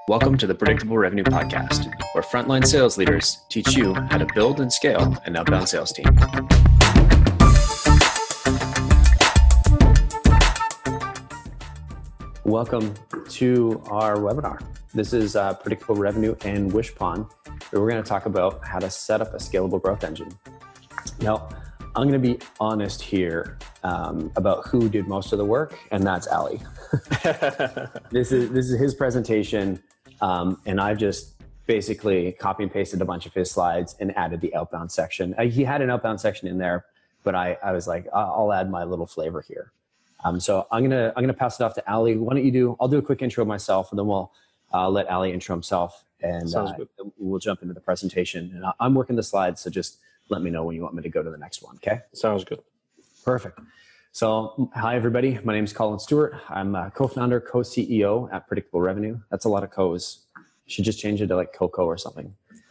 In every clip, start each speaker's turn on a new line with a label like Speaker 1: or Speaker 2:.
Speaker 1: Welcome to the Predictable Revenue Podcast, where frontline sales leaders teach you how to build and scale an outbound sales team. Welcome to our webinar. This is Predictable Revenue and Wishpond, where we're going to talk about how to set up a scalable growth engine. Now, I'm going to be honest here about who did most of the work, and that's Ali. This is his presentation. And I've just basically copy and pasted a bunch of his slides and added the outbound section. He had an outbound section in there, but I was like, I'll add my little flavor here. So I'm gonna pass it off to Ali. Why don't you do? I'll do a quick intro of myself, and then we'll let Ali intro himself, and we'll jump into the presentation. And I'm working the slides, so just let me know when you want me to go to the next one. Okay?
Speaker 2: Sounds good.
Speaker 1: Perfect. So, hi everybody. My name is Colin Stewart. I'm a co-founder, co-CEO at Predictable Revenue. That's a lot of co's. You should just change it to like Coco or something.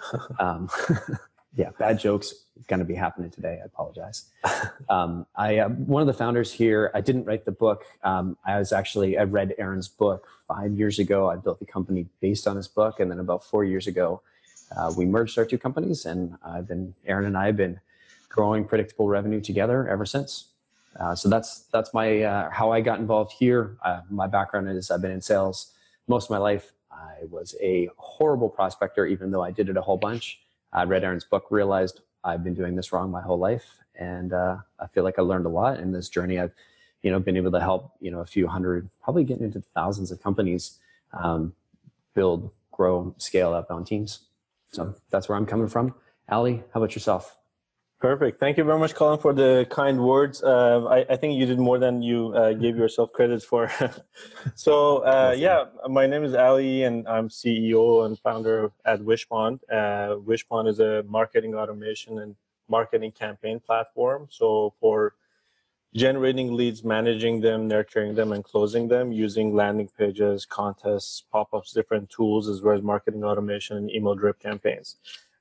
Speaker 1: Yeah, bad jokes going to be happening today. I apologize. I am one of the founders here. I didn't write the book. I read Aaron's book 5 years ago. I built the company based on his book, and then about 4 years ago, we merged our two companies, and Aaron and I have been growing Predictable Revenue together ever since. So that's my how I got involved here. My background is I've been in sales most of my life. I was a horrible prospector, even though I did it a whole bunch. I read Aaron's book, realized I've been doing this wrong my whole life, and I feel like I learned a lot in this journey. I've been able to help a few hundred, probably getting into thousands of companies build, grow, scale outbound teams. So that's where I'm coming from. Ali, how about yourself?
Speaker 2: Perfect. Thank you very much, Colin, for the kind words. I think you did more than you gave yourself credit for. So, my name is Ali, and I'm CEO and founder at Wishpond. Wishpond is a marketing automation and marketing campaign platform. So for generating leads, managing them, nurturing them, and closing them using landing pages, contests, pop-ups, different tools, as well as marketing automation and email drip campaigns.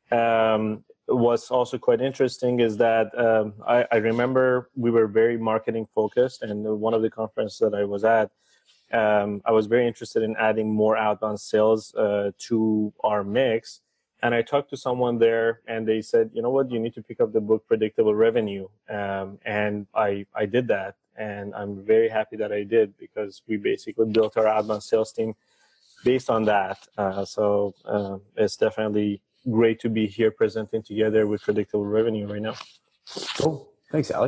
Speaker 2: What's also quite interesting is that I remember we were very marketing focused, and one of the conferences that I was at, I was very interested in adding more outbound sales to our mix. And I talked to someone there, and they said, you know what, you need to pick up the book Predictable Revenue. And I did that, and I'm very happy that I did, because we basically built our outbound sales team based on that. So it's definitely great to be here presenting together with Predictable Revenue right now.
Speaker 1: Cool. Thanks, Ali.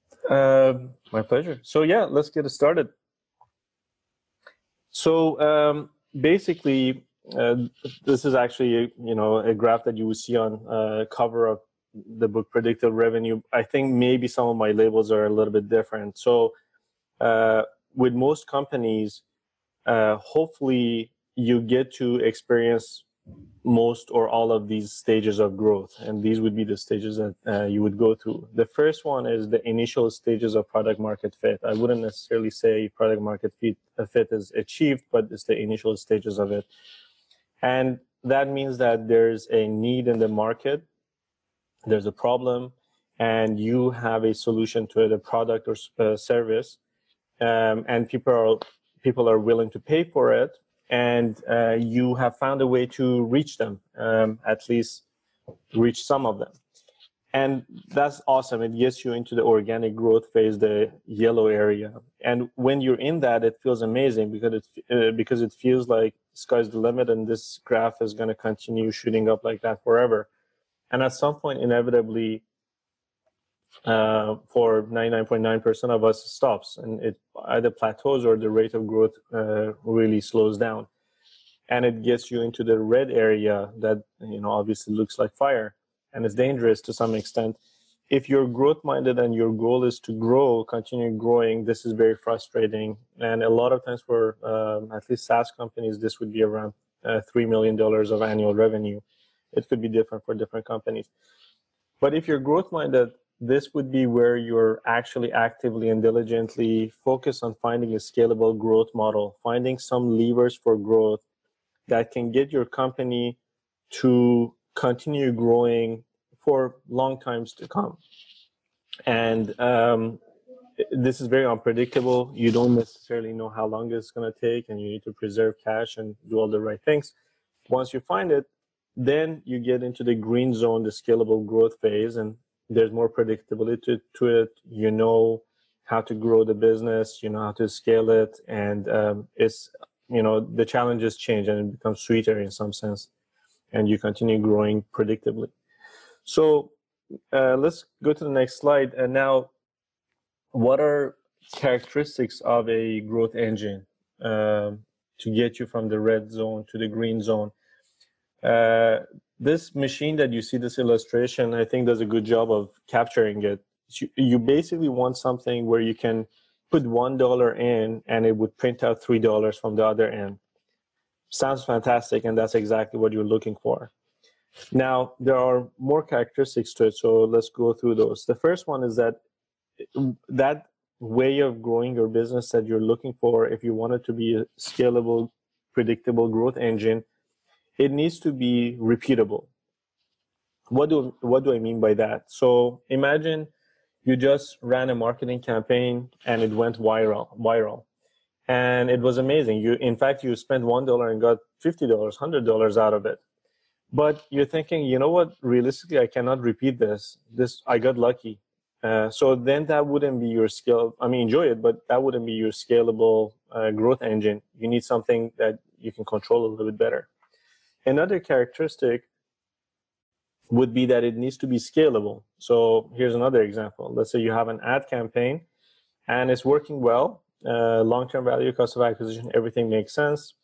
Speaker 2: My pleasure. So yeah, let's get it started. So basically, this is actually a graph that you will see on cover of the book Predictable Revenue. I think maybe some of my labels are a little bit different. So with most companies, hopefully you get to experience most or all of these stages of growth, and these would be the stages that you would go through. The first one is the initial stages of product market fit. I wouldn't necessarily say product market fit is achieved, but it's the initial stages of it. And that means that there's a need in the market, there's a problem, and you have a solution to it, a product or service, and people are willing to pay for it. And you have found a way to reach them, at least reach some of them. And that's awesome. It gets you into the organic growth phase, the yellow area. And when you're in that, it feels amazing, because it feels like sky's the limit, and this graph is going to continue shooting up like that forever. And at some point, inevitably, for 99.9% of us, it stops, and it either plateaus or the rate of growth really slows down, and it gets you into the red area that obviously looks like fire, and it's dangerous to some extent. If you're growth minded and your goal is to grow, continue growing, this is very frustrating. And a lot of times for at least SaaS companies, this would be around $3 million of annual revenue. It could be different for different companies. But if you're growth minded, this would be where you're actually actively and diligently focused on finding a scalable growth model, finding some levers for growth that can get your company to continue growing for long times to come. And this is very unpredictable. You don't necessarily know how long it's going to take, and you need to preserve cash and do all the right things. Once you find it, then you get into the green zone, the scalable growth phase, and there's more predictability to it. You know how to grow the business, you know how to scale it, and it's, the challenges change and it becomes sweeter in some sense, and you continue growing predictably. So let's go to the next slide. And now, what are characteristics of a growth engine to get you from the red zone to the green zone? This machine that you see, this illustration, I think does a good job of capturing it. You basically want something where you can put $1 in and it would print out $3 from the other end. Sounds fantastic, and that's exactly what you're looking for. Now, there are more characteristics to it, so let's go through those. The first one is that way of growing your business that you're looking for, if you want it to be a scalable, predictable growth engine, it needs to be repeatable. What do I mean by that? So imagine you just ran a marketing campaign and it went viral. And it was amazing. In fact, you spent $1 and got $50, $100 out of it. But you're thinking, you know what, realistically, I cannot repeat this. I got lucky. So then that wouldn't be your scale. I mean, enjoy it, but that wouldn't be your scalable growth engine. You need something that you can control a little bit better. Another characteristic would be that it needs to be scalable. So here's another example. Let's say you have an ad campaign and it's working well. Long-term value, cost of acquisition, everything makes sense.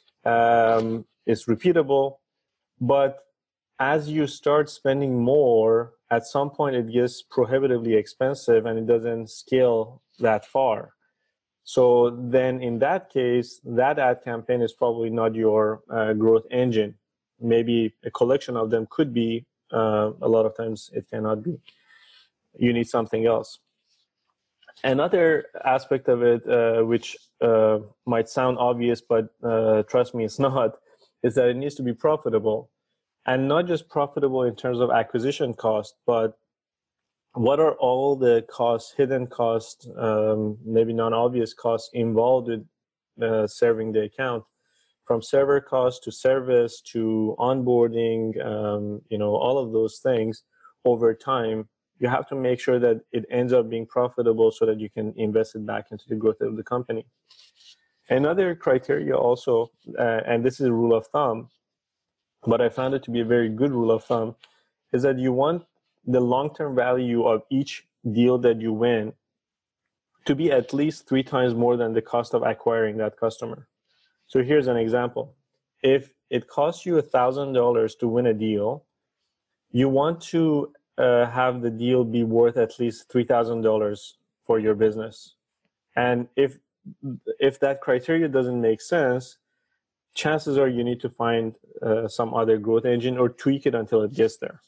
Speaker 2: It's repeatable. But as you start spending more, at some point it gets prohibitively expensive and it doesn't scale that far. So then in that case, that ad campaign is probably not your growth engine. Maybe a collection of them could be, a lot of times it cannot be. You need something else. Another aspect of it, which might sound obvious, but trust me, it's not, is that it needs to be profitable. And not just profitable in terms of acquisition cost, but what are all the costs, hidden costs, maybe non-obvious costs involved with serving the account, from server costs to service to onboarding, all of those things over time. You have to make sure that it ends up being profitable so that you can invest it back into the growth of the company. Another criteria also, and this is a rule of thumb, but I found it to be a very good rule of thumb, is that you want the long-term value of each deal that you win to be at least 3 times more than the cost of acquiring that customer. So here's an example. If it costs you $1,000 to win a deal, you want to have the deal be worth at least $3,000 for your business. And if that criteria doesn't make sense, chances are you need to find some other growth engine or tweak it until it gets there.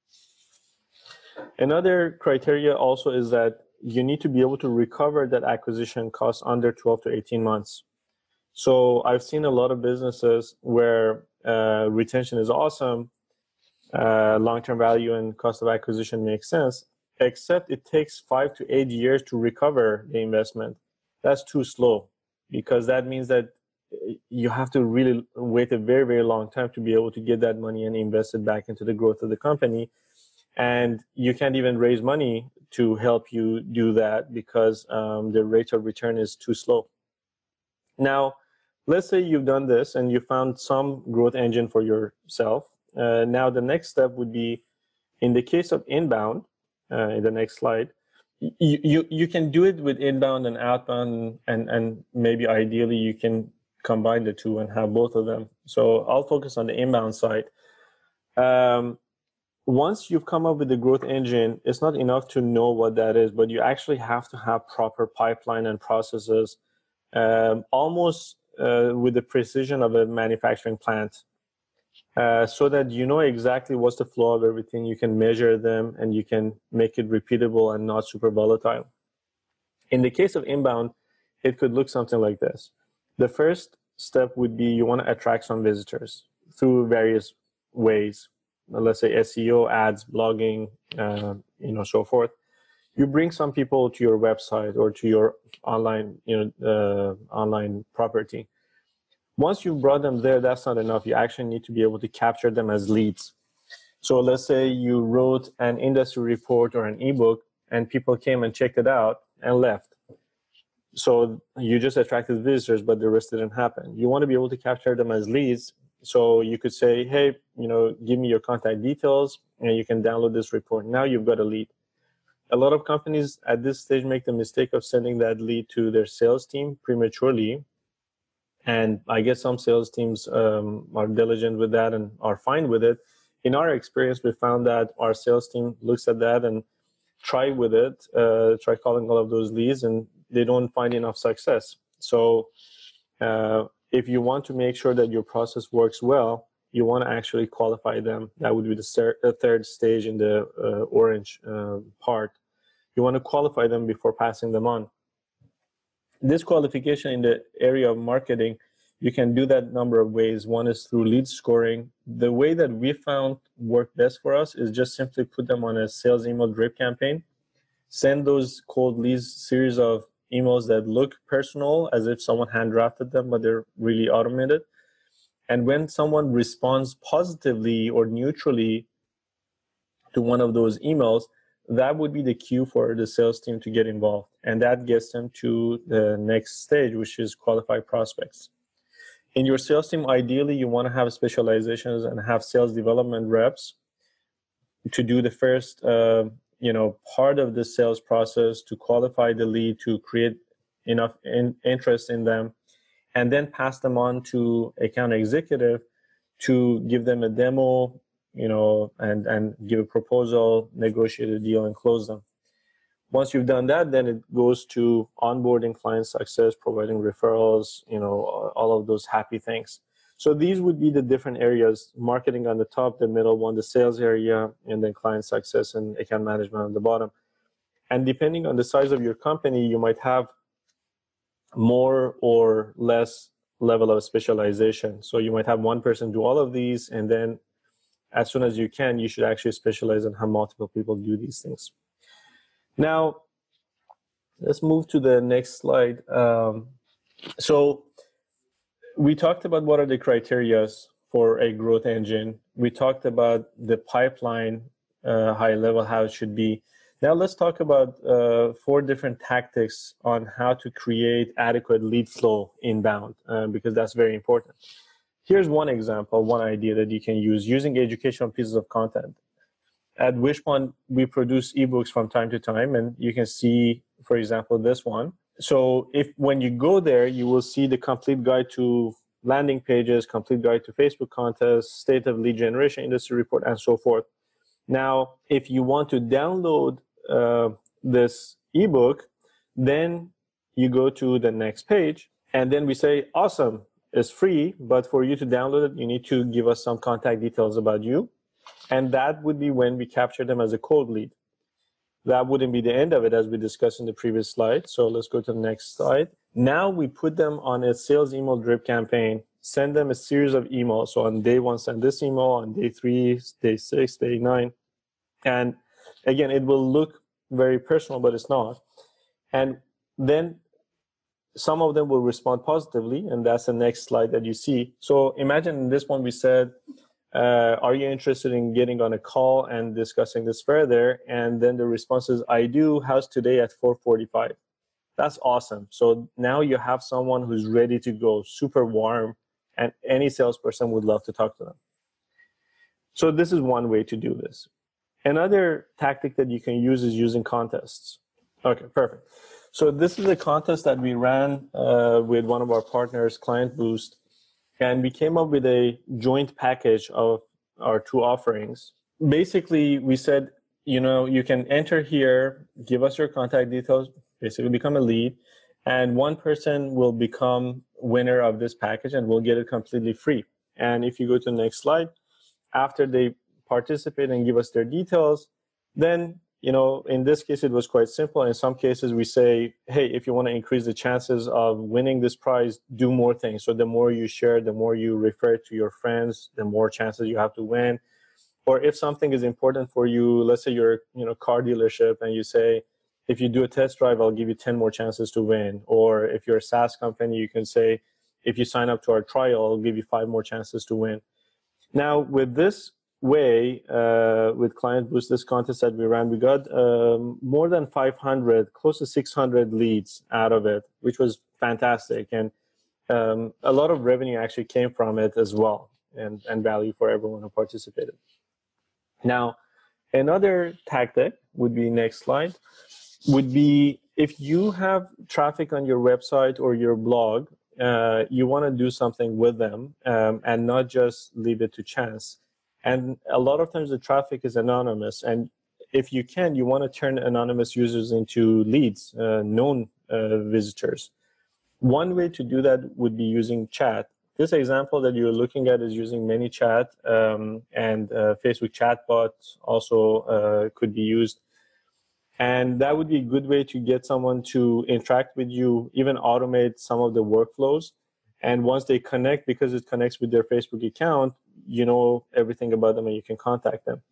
Speaker 2: Another criteria also is that you need to be able to recover that acquisition cost under 12 to 18 months. So I've seen a lot of businesses where retention is awesome, long-term value and cost of acquisition makes sense, except it takes 5 to 8 years to recover the investment. That's too slow, because that means that you have to really wait a very, very long time to be able to get that money and invest it back into the growth of the company. And you can't even raise money to help you do that because the rate of return is too slow. Now, let's say you've done this and you found some growth engine for yourself. Now, the next step would be, in the case of inbound, in the next slide, you can do it with inbound and outbound, and maybe ideally you can combine the two and have both of them. So I'll focus on the inbound side. Once you've come up with the growth engine, it's not enough to know what that is, but you actually have to have proper pipeline and processes, almost with the precision of a manufacturing plant, so that you know exactly what's the flow of everything. You can measure them and you can make it repeatable and not super volatile. In the case of inbound, it could look something like this. The first step would be you want to attract some visitors through various ways. Let's say SEO, ads, blogging, so forth. You bring some people to your website or to your online, online property. Once you've brought them there, that's not enough. You actually need to be able to capture them as leads. So let's say you wrote an industry report or an ebook and people came and checked it out and left. So you just attracted visitors, but the rest didn't happen. You want to be able to capture them as leads. So you could say, hey, give me your contact details and you can download this report. Now you've got a lead. A lot of companies at this stage make the mistake of sending that lead to their sales team prematurely. And I guess some sales teams are diligent with that and are fine with it. In our experience, we found that our sales team looks at that and try with it, try calling all of those leads, and they don't find enough success. So if you want to make sure that your process works well, you want to actually qualify them. That would be the third stage in the orange part. You want to qualify them before passing them on. This qualification in the area of marketing, you can do that number of ways. One is through lead scoring. The way that we found worked best for us is just simply put them on a sales email drip campaign. Send those cold leads series of emails that look personal, as if someone hand drafted them, but they're really automated. And when someone responds positively or neutrally to one of those emails, that would be the cue for the sales team to get involved. And that gets them to the next stage, which is qualified prospects. In your sales team, ideally, you want to have specializations and have sales development reps to do the first part of the sales process, to qualify the lead, to create enough interest in them, and then pass them on to account executive to give them a demo, and give a proposal, negotiate a deal, and close them. Once you've done that, then it goes to onboarding, client success, providing referrals, all of those happy things. So these would be the different areas: marketing on the top, the middle one, the sales area, and then client success and account management on the bottom. And depending on the size of your company, you might have more or less level of specialization. So you might have one person do all of these, and then as soon as you can, you should actually specialize and have multiple people do these things. Now, let's move to the next slide. So we talked about what are the criteria for a growth engine. We talked about the pipeline, high level, how it should be. Now let's talk about 4 different tactics on how to create adequate lead flow inbound, because that's very important. Here's one example, one idea that you can use using educational pieces of content. At Wishpond, we produce ebooks from time to time, and you can see, for example, this one. So when you go there, you will see the complete guide to landing pages, complete guide to Facebook contests, state of lead generation industry report, and so forth. Now, if you want to download this ebook, then you go to the next page, and then we say, awesome, it's free, but for you to download it, you need to give us some contact details about you. And that would be when we capture them as a cold lead. That wouldn't be the end of it, as we discussed in the previous slide. So let's go to the next slide. Now we put them on a sales email drip campaign, send them a series of emails. So on day 1, send this email, on day 3, day 6, day 9. And again, it will look very personal, but it's not. And then some of them will respond positively, and that's the next slide that you see. So imagine in this one we said, are you interested in getting on a call and discussing this further? And then the response is, I do. How's today at 4:45? That's awesome. So now you have someone who's ready to go, super warm, and any salesperson would love to talk to them. So this is one way to do this. Another tactic that you can use is using contests. Okay, perfect. So this is a contest that we ran with one of our partners, Client Boost, and we came up with a joint package of our 2 offerings. Basically, we said, you can enter here, give us your contact details, basically become a lead, and one person will become winner of this package and we'll get it completely free. And if you go to the next slide, after they participate and give us their details, then in this case, it was quite simple. In some cases, we say, hey, if you want to increase the chances of winning this prize, do more things. So the more you share, the more you refer to your friends, the more chances you have to win. Or if something is important for you, let's say you're car dealership, and you say, if you do a test drive, I'll give you 10 more chances to win. Or if you're a SaaS company, you can say, if you sign up to our trial, I'll give you 5 more chances to win. Now, with this way, with Client Boost, this contest that we ran, we got more than 500, close to 600 leads out of it, which was fantastic. And a lot of revenue actually came from it as well, and value for everyone who participated. Now, another tactic would be, next slide, would be if you have traffic on your website or your blog, you want to do something with them and not just leave it to chance. And a lot of times the traffic is anonymous. And if you can, you want to turn anonymous users into leads, known visitors. One way to do that would be using chat. This example that you're looking at is using ManyChat, and Facebook chatbot also could be used. And that would be a good way to get someone to interact with you, even automate some of the workflows. And once they connect, because it connects with their Facebook account, you know everything about them and you can contact them.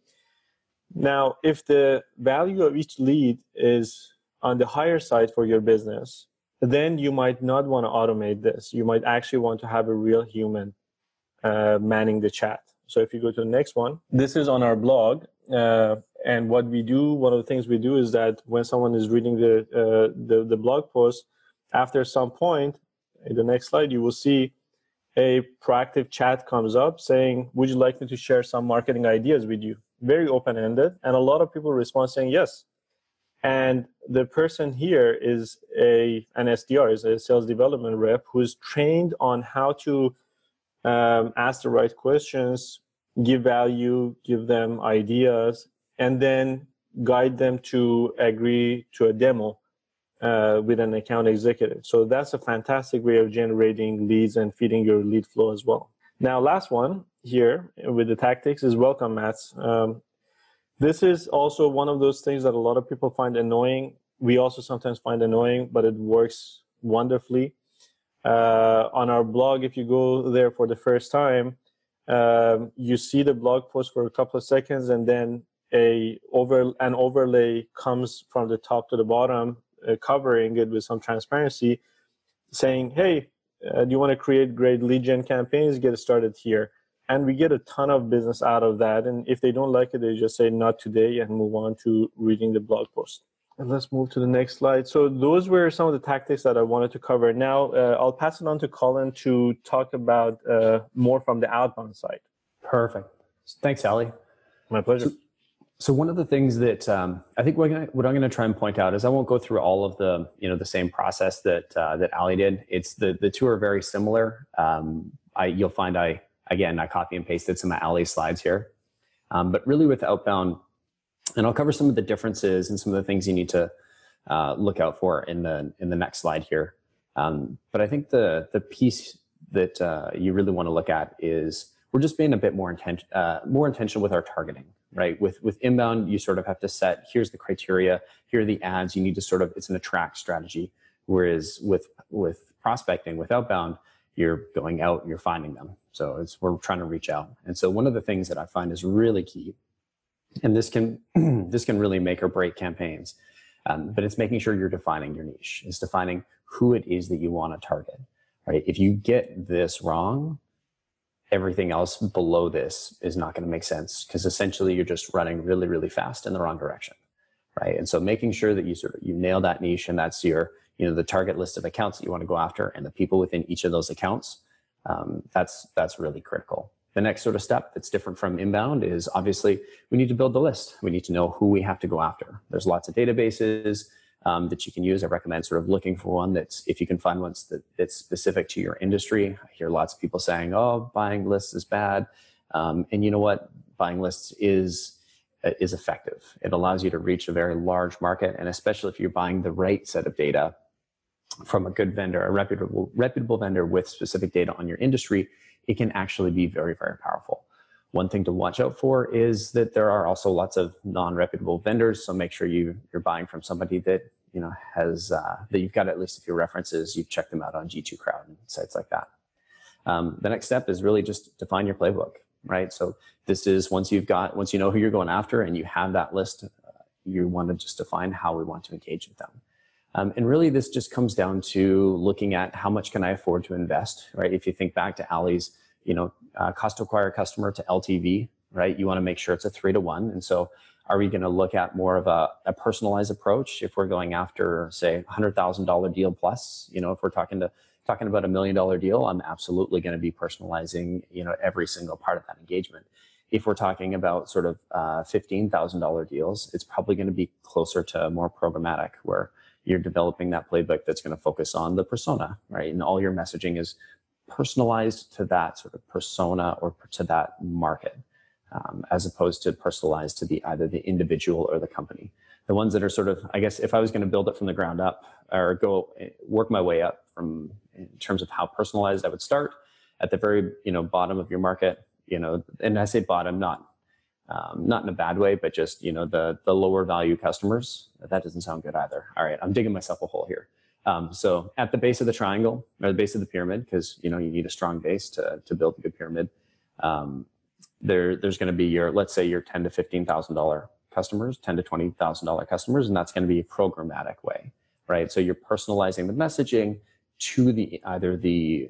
Speaker 2: Now, if the value of each lead is on the higher side for your business, then you might not want to automate this. You might actually want to have a real human manning the chat. So if you go to the next one, this is on our blog. And what we do, one of the things we do is that when someone is reading the blog post, after some point, in the next slide, you will see a proactive chat comes up saying, would you like me to share some marketing ideas with you? Very open-ended. And a lot of people respond saying yes. And the person here is an SDR, is a sales development rep, who's trained on how to ask the right questions, give value, give them ideas, and then guide them to agree to a demo with an account executive. So that's a fantastic way of generating leads and feeding your lead flow as well. Now, last one here with the tactics is welcome mats. This is also one of those things that a lot of people find annoying. We also sometimes find annoying, but it works wonderfully. On our blog, if you go there for the first time, you see the blog post for a couple of seconds, and then an overlay comes from the top to the bottom, covering it with some transparency, saying, hey, do you want to create great lead gen campaigns? Get started here. And we get a ton of business out of that. And if they don't like it, they just say not today and move on to reading the blog post. And let's move to the next slide. So those were some of the tactics that I wanted to cover. Now, I'll pass it on to Colin to talk about more from the outbound side.
Speaker 1: Perfect. Thanks, Ali.
Speaker 2: My pleasure.
Speaker 1: So one of the things that I think what I'm going to try and point out is I won't go through all of the the same process that Ali did. It's the two are very similar. You'll find I copy and pasted some of Ali's slides here, but really with outbound, and I'll cover some of the differences and some of the things you need to look out for in the next slide here. But I think the piece that you really want to look at is we're just being a bit more intentional with our targeting, right? With inbound, you sort of have to set, here's the criteria, here are the ads, you need to it's an attract strategy. Whereas with prospecting, with outbound, you're going out and you're finding them. So we're trying to reach out. And so one of the things that I find is really key, and this can really make or break campaigns, but it's making sure you're defining your niche. It's defining who it is that you want to target, right? If you get this wrong, everything else below this is not going to make sense, because essentially you're just running really, really fast in the wrong direction, right? And so making sure that you nail that niche, and that's your the target list of accounts that you want to go after and the people within each of those accounts, that's really critical. The next sort of step that's different from inbound is obviously we need to build the list. We need to know who we have to go after. There's lots of databases that you can use. I recommend sort of looking for one that's, if you can find one that's specific to your industry. I hear lots of people saying, oh, buying lists is bad. And you know what? Buying lists is effective. It allows you to reach a very large market. And especially if you're buying the right set of data from a good vendor, a reputable vendor with specific data on your industry, it can actually be very, very powerful. One thing to watch out for is that there are also lots of non-reputable vendors. So make sure you're buying from somebody that has that you've got at least a few references. You've checked them out on G2 Crowd and sites like that. The next step is really just define your playbook, right? So this is once you know who you're going after and you have that list you want to just define how we want to engage with them. And really, this just comes down to looking at how much can I afford to invest, right? If you think back to Ali's, cost to acquire a customer to LTV, right? You want to make sure it's a 3-to-1. And so are we going to look at more of a personalized approach if we're going after, say, $100,000 deal plus? If we're talking about $1 million deal, I'm absolutely going to be personalizing, every single part of that engagement. If we're talking about sort of $15,000 deals, it's probably going to be closer to more programmatic, where you're developing that playbook that's going to focus on the persona, right? And all your messaging is personalized to that sort of persona or to that market, as opposed to personalized to either the individual or the company. The ones that are sort of, I guess, if I was going to build it from the ground up or work my way up in terms of how personalized, I would start at the very, bottom of your market, and I say bottom, not in a bad way, but just, the lower value customers. That doesn't sound good either. All right, I'm digging myself a hole here. So at the base of the triangle, or the base of the pyramid, because, you need a strong base to build a good pyramid. There's going to be let's say your $10,000 to $15,000 customers, $10,000 to $20,000 customers, and that's going to be a programmatic way, right? So you're personalizing the messaging to either the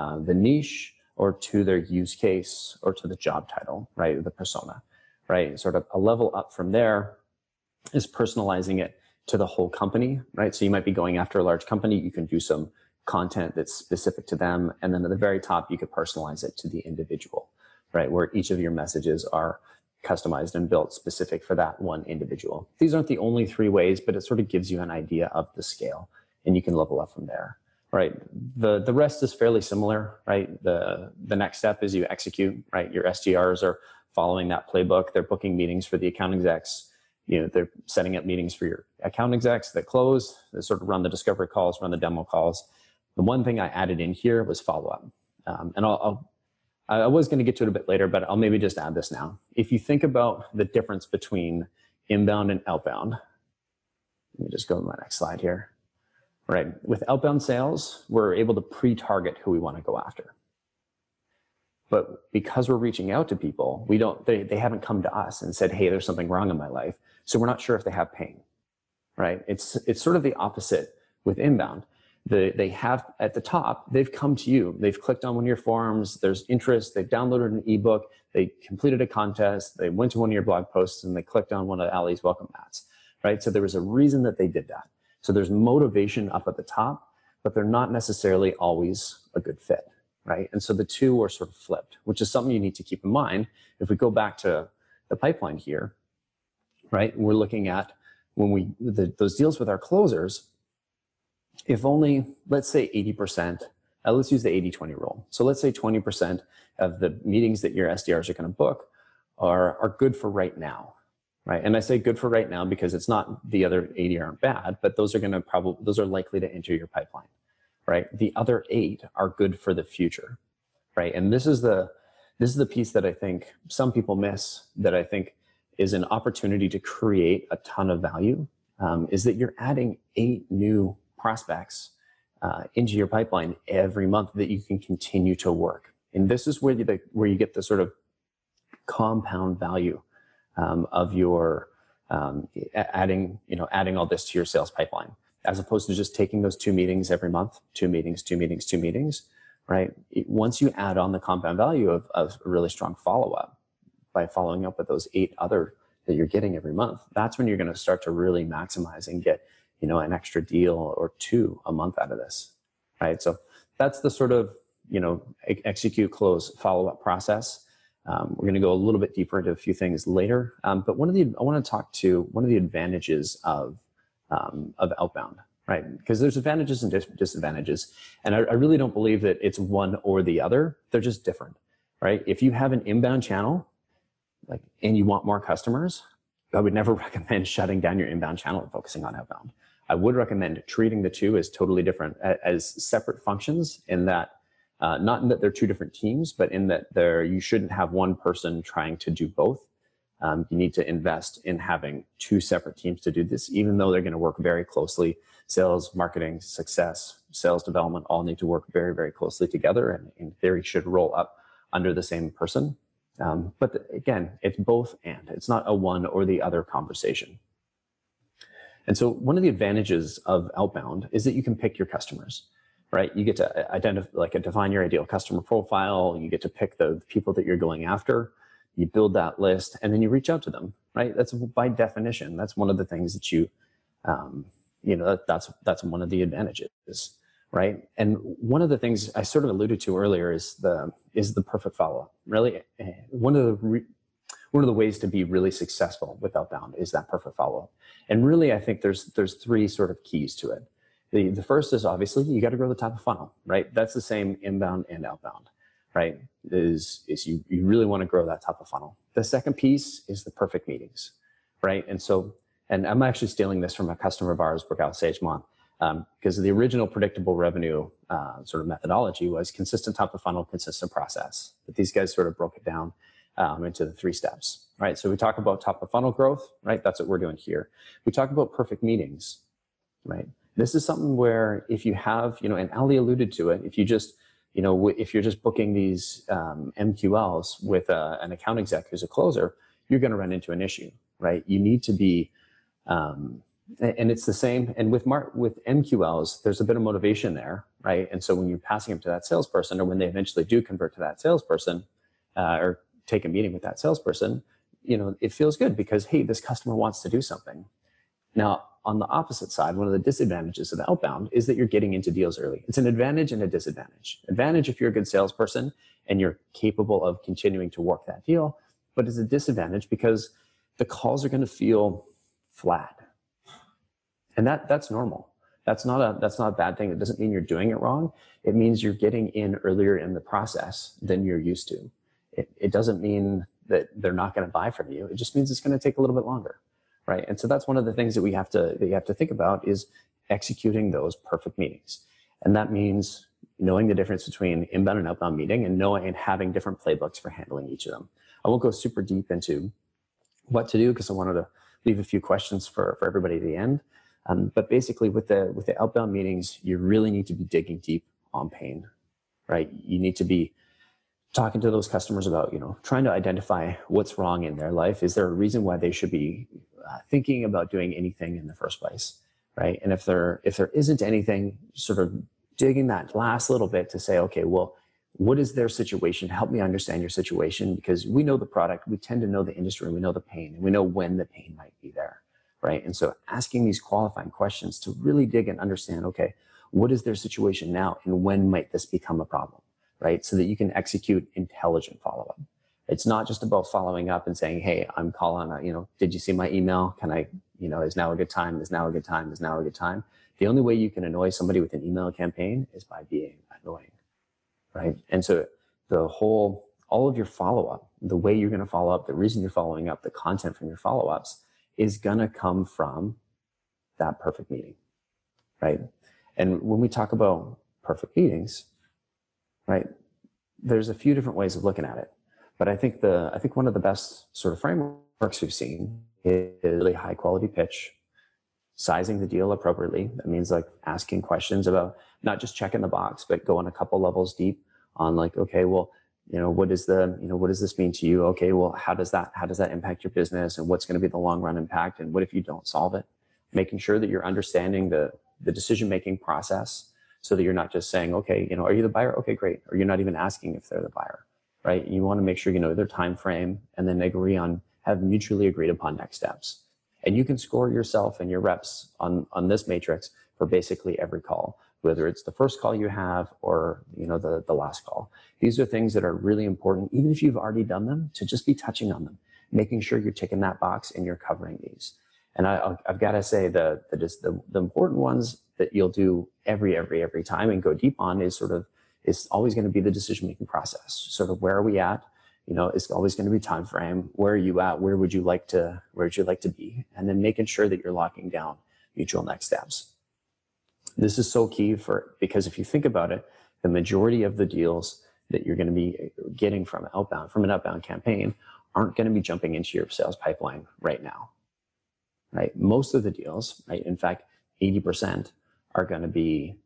Speaker 1: niche or to their use case or to the job title, right? The persona, right? Sort of a level up from there is personalizing it to the whole company, right? So you might be going after a large company. You can do some content that's specific to them. And then at the very top, you could personalize it to the individual, right? Where each of your messages are customized and built specific for that one individual. These aren't the only 3 ways, but it sort of gives you an idea of the scale, and you can level up from there, right? The rest is fairly similar, right? The next step is you execute, right? Your SDRs are following that playbook. They're booking meetings for the account execs. They're setting up meetings for your account execs that close. They sort of run the discovery calls, run the demo calls. The one thing I added in here was follow-up. And I was going to get to it a bit later, but I'll maybe just add this now. If you think about the difference between inbound and outbound, let me just go to my next slide here. Right. With outbound sales, we're able to pre-target who we want to go after. But because we're reaching out to people, they haven't come to us and said, hey, there's something wrong in my life. So we're not sure if they have pain, right? It's sort of the opposite with inbound. They have at the top, they've come to you. They've clicked on one of your forums. There's interest. They've downloaded an ebook. They completed a contest. They went to one of your blog posts and they clicked on one of Ali's welcome mats, right? So there was a reason that they did that. So there's motivation up at the top, but they're not necessarily always a good fit, right? And so the two are sort of flipped, which is something you need to keep in mind. If we go back to the pipeline here, right? We're looking at those deals with our closers. If only, let's say 80%, let's use the 80-20 rule. So let's say 20% of the meetings that your SDRs are going to book are good for right now, right? And I say good for right now because it's not the other 80 aren't bad, but those are likely to enter your pipeline, right? The other 8 are good for the future, right? And this is the piece that I think some people miss, that I think is an opportunity to create a ton of value, is that you're adding 8 new prospects into your pipeline every month that you can continue to work. And this is where you get the sort of compound value of your adding all this to your sales pipeline, as opposed to just taking those 2 meetings every month, 2 meetings, right? Once you add on the compound value of a really strong follow-up by following up with those 8 other that you're getting every month, that's when you're going to start to really maximize and get an extra deal or 2 a month out of this, right? So that's the sort of, execute, close, follow-up process. We're going to go a little bit deeper into a few things later. But I want to talk to one of the advantages of outbound, right? Because there's advantages and disadvantages. And I really don't believe that it's one or the other. They're just different, right? If you have an inbound channel, and you want more customers, I would never recommend shutting down your inbound channel and focusing on outbound. I would recommend treating the two as totally different, as separate functions, in that, not in that they're 2 different teams, but in that you shouldn't have one person trying to do both. You need to invest in having 2 separate teams to do this, even though they're going to work very closely. Sales, marketing, success, sales development all need to work very, very closely together, and in theory should roll up under the same person. But again, it's both and. It's not a one or the other conversation. And so one of the advantages of outbound is that you can pick your customers, right? You get to identify, like define your ideal customer profile. You get to pick the people that you're going after. You build that list and then you reach out to them, right? That's by definition. That's one of the things that you, that's one of the advantages, right? And one of the things I sort of alluded to earlier is the perfect follow-up. Really, one of the ways to be really successful with outbound is that perfect follow-up. And really, I think there's three sort of keys to it. The first is obviously you got to grow the top of funnel, right? That's the same inbound and outbound, right? Is you really want to grow that top of funnel. The second piece is the perfect meetings, right? And I'm actually stealing this from a customer of ours, Brigal Sagemont, because the original predictable revenue sort of methodology was consistent top of funnel, consistent process. But these guys sort of broke it down into the 3 steps, right? So we talk about top of funnel growth, right? That's what we're doing here. We talk about perfect meetings, right? This is something where if you have, and Ali alluded to it, if you just, if you're just booking these MQLs with an account exec who's a closer, you're going to run into an issue, right? You need to be, and it's the same. And with MQLs, there's a bit of motivation there, right? And so when you're passing them to that salesperson, or when they eventually do convert to that salesperson, or take a meeting with that salesperson, it feels good because, hey, this customer wants to do something. Now, on the opposite side, one of the disadvantages of outbound is that you're getting into deals early. It's an advantage and a disadvantage. Advantage if you're a good salesperson and you're capable of continuing to work that deal, but it's a disadvantage because the calls are going to feel flat. And that's normal. That's not a bad thing. It doesn't mean you're doing it wrong. It means you're getting in earlier in the process than you're used to. It doesn't mean that they're not going to buy from you. It just means it's going to take a little bit longer. Right. And so that's one of the things that you have to think about is executing those perfect meetings. And that means knowing the difference between inbound and outbound meeting and knowing and having different playbooks for handling each of them. I won't go super deep into what to do because I wanted to leave a few questions for everybody at the end. But basically with the outbound meetings, you really need to be digging deep on pain, right? You need to be talking to those customers about, trying to identify what's wrong in their life. Is there a reason why they should be thinking about doing anything in the first place, right? And if there isn't anything, sort of digging that last little bit to say, okay, well, what is their situation? Help me understand your situation, because we know the product, we tend to know the industry, we know the pain, and we know when the pain might be there, right? And so asking these qualifying questions to really dig and understand, okay, what is their situation now, and when might this become a problem, right? So that you can execute intelligent follow-up. It's not just about following up and saying, hey, I'm calling, did you see my email? Can I, is now a good time? Is now a good time? Is now a good time? The only way you can annoy somebody with an email campaign is by being annoying, right? And so all of your follow-up, the way you're going to follow up, the reason you're following up, the content from your follow-ups is going to come from that perfect meeting, right? And when we talk about perfect meetings, right, there's a few different ways of looking at it. But I think one of the best sort of frameworks we've seen is really high quality pitch, sizing the deal appropriately. That means like asking questions about not just checking the box, but going a couple levels deep on like, okay, well, what does this mean to you? Okay, well, how does that impact your business, and what's going to be the long run impact, and what if you don't solve it? Making sure that you're understanding the decision making process, so that you're not just saying, okay, are you the buyer? Okay, great. Or you're not even asking if they're the buyer. Right? You want to make sure you know their time frame, and then have mutually agreed upon next steps. And you can score yourself and your reps on this matrix for basically every call, whether it's the first call you have or the last call. These are things that are really important, even if you've already done them, to just be touching on them, making sure you're ticking that box and you're covering these. And I've got to say the important ones that you'll do every time and go deep on is always going to be the decision-making process. Sort of where are we at? It's always going to be time frame. Where are you at? Where would you like to be? And then making sure that you're locking down mutual next steps. This is so key because if you think about it, the majority of the deals that you're going to be getting from an outbound campaign aren't going to be jumping into your sales pipeline right now, right? Most of the deals, right? In fact, 80% are going to be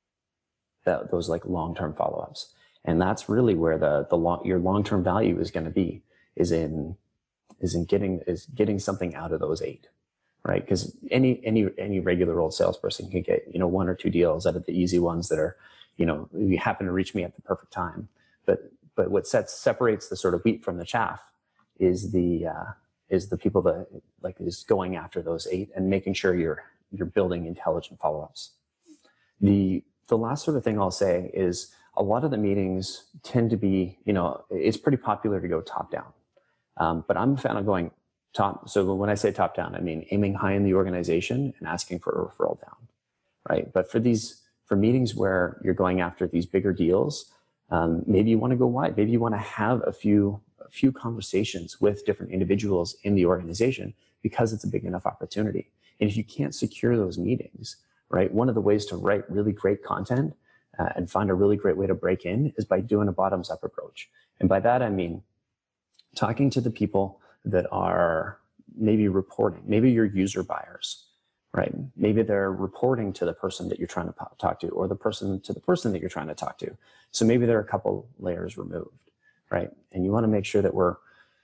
Speaker 1: those like long-term follow-ups. And that's really where your long-term value is going to be, is getting something out of those 8, right? Because any regular old salesperson can get, you know, 1 or 2 deals out of the easy ones that are, you know, you happen to reach me at the perfect time. But what separates the sort of wheat from the chaff is the people that like is going after those 8 and making sure you're building intelligent follow-ups. The last sort of thing I'll say is a lot of the meetings tend to be, you know, it's pretty popular to go top down, but I'm a fan of going top. So when I say top down, I mean aiming high in the organization and asking for a referral down, right? But for meetings where you're going after these bigger deals, maybe you want to go wide. Maybe you want to have a few conversations with different individuals in the organization because it's a big enough opportunity. And if you can't secure those meetings, right, one of the ways to write really great content and find a really great way to break in is by doing a bottoms up approach. And by that, I mean talking to the people that are maybe reporting, maybe your user buyers, right? Maybe they're reporting to the person that you're trying to talk to, or the person to the person that you're trying to talk to. So maybe they're a couple layers removed, right? And you want to make sure that we're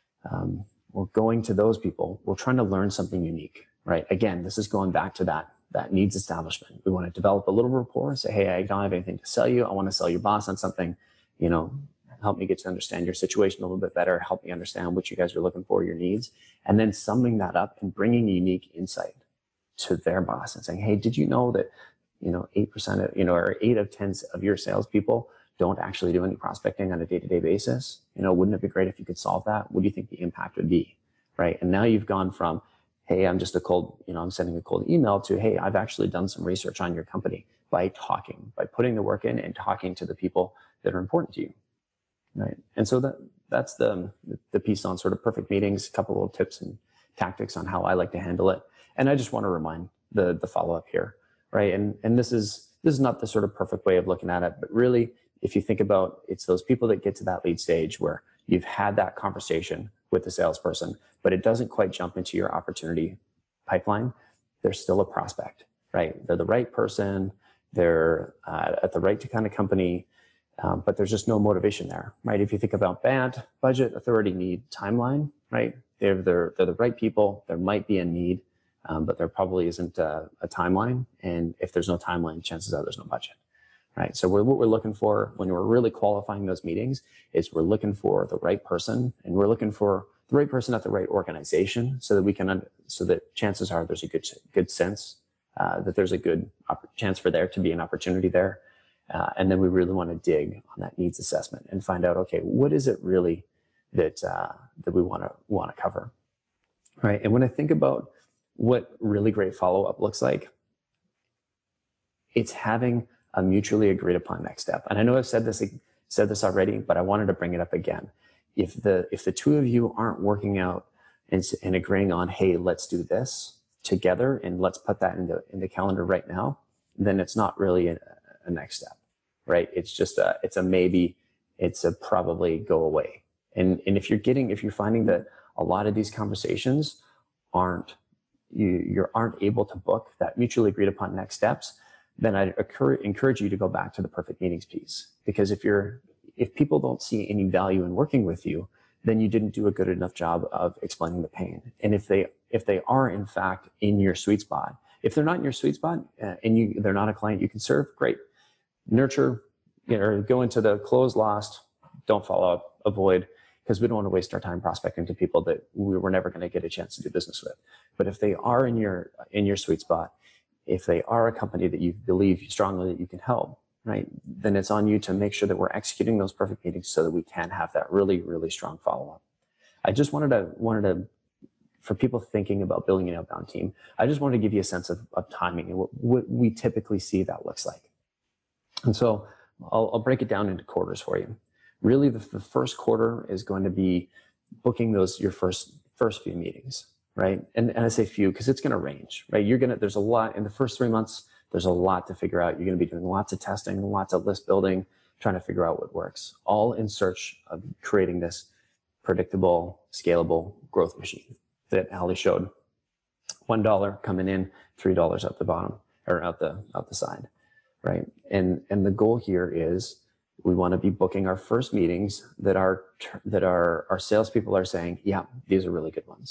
Speaker 1: going to those people. We're trying to learn something unique, right? Again, this is going back to that needs establishment. We want to develop a little rapport, say, hey, I don't have anything to sell you. I want to sell your boss on something, you know, help me get to understand your situation a little bit better, help me understand what you guys are looking for, your needs, and then summing that up and bringing unique insight to their boss and saying, hey, did you know that, you know, 8% of, you know, or 8 of 10 of your salespeople don't actually do any prospecting on a day-to-day basis? You know, wouldn't it be great if you could solve that? What do you think the impact would be, right? And now you've gone from, hey, I'm just a cold, you know, I'm sending a cold email to, hey, I've actually done some research on your company by putting the work in and talking to the people that are important to you. Right. And so that's the piece on sort of perfect meetings, a couple of tips and tactics on how I like to handle it. And I just want to remind the follow-up here, right? And this is not the sort of perfect way of looking at it, but really, if you think about, it's those people that get to that lead stage where you've had that conversation with the salesperson, but it doesn't quite jump into your opportunity pipeline. They're still a prospect, right? They're the right person. They're at the right kind of company. But there's just no motivation there, right? If you think about BANT, budget, authority, need, timeline, right? They're the right people. There might be a need, but there probably isn't a timeline. And if there's no timeline, chances are there's no budget, right? So what we're looking for when we're really qualifying those meetings is we're looking for the right person, and we're looking for the right person at the right organization, so that we can, so that chances are there's a good sense that there's a good chance for there to be an opportunity there. And then we really want to dig on that needs assessment and find out, okay, what is it really that we want to cover, right? And when I think about what really great follow-up looks like, it's having a mutually agreed upon next step. And I know I've said this already, but I wanted to bring it up again. If the two of you aren't working out and agreeing on, hey, let's do this together and let's put that in the calendar right now, then it's not really a next step, right? It's just it's a maybe, it's a probably go away. And if you're finding that a lot of these conversations you aren't able to book that mutually agreed upon next steps, then I'd encourage you to go back to the perfect meetings piece. Because if people don't see any value in working with you, then you didn't do a good enough job of explaining the pain. And if they are in fact in your sweet spot, if they're not in your sweet spot and they're not a client you can serve, great. Nurture, or go into the close lost, don't follow up, avoid, because we don't want to waste our time prospecting to people that we were never going to get a chance to do business with. But if they are in your sweet spot, if they are a company that you believe strongly that you can help, right, then it's on you to make sure that we're executing those perfect meetings so that we can have that really, really strong follow-up. I just wanted to, for people thinking about building an outbound team, I just wanted to give you a sense of timing and what we typically see that looks like. And so I'll break it down into quarters for you. Really, the first quarter is going to be booking your first few meetings, right? And I say few because it's going to range, right? There's a lot in the first 3 months. There's a lot to figure out. You're going to be doing lots of testing, lots of list building, trying to figure out what works, all in search of creating this predictable, scalable growth machine that Ali showed. $1 coming in, $3 out the bottom, or out the side, right? And the goal here is we want to be booking our first meetings that our salespeople are saying, yeah, these are really good ones,